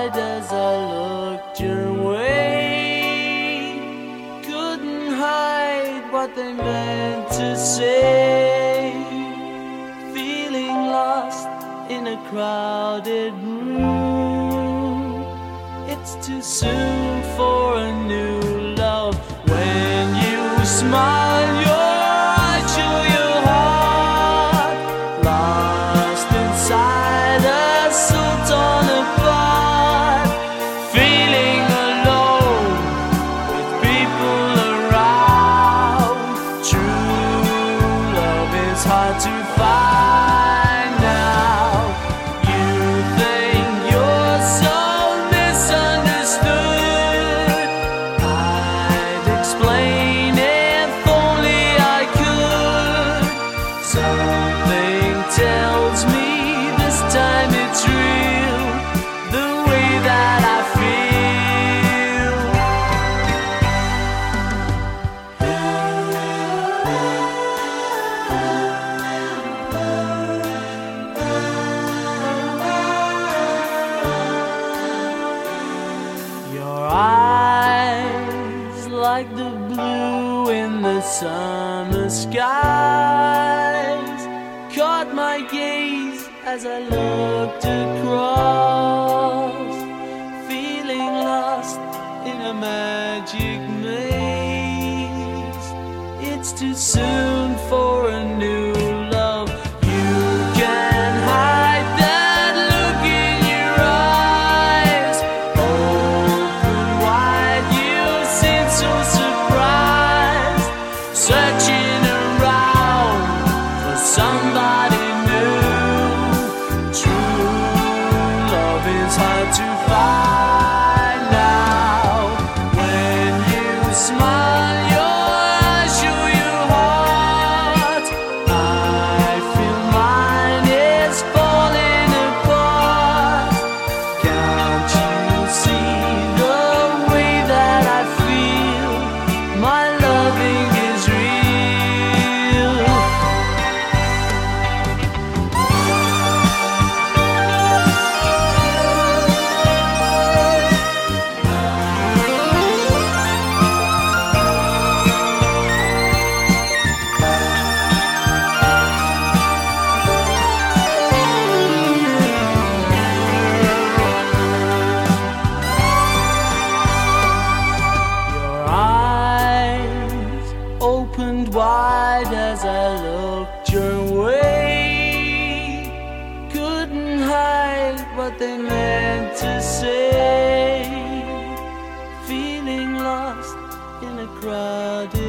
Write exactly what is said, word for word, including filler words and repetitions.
wide as I looked your way. Couldn't hide what they meant to say. Feeling lost in a crowded room. It's too soon for a new love. When you smile, your eyes show your heart. Lost inside a soul torn apart. Feeling alone with people around. True love is hard to find now. You think you're so misunderstood. I'd explain if only I could. Something tells me this time it's real, the way that I feel. Your eyes like the blue in the summer skies caught my gaze as I looked across, feeling lost in a magic maze. It's too soon for a new love. You can hide that look in your eyes. Open wide, you seem so surprised, searching around for somebody new. True love is hard to find now. When you smile, your eyes show your heart. I feel mine is falling apart. Can't you see the way that I feel? My loving is real. Your eyes opened wide as I looked your way. Couldn't hide what they meant to say. Feeling lost in a crowded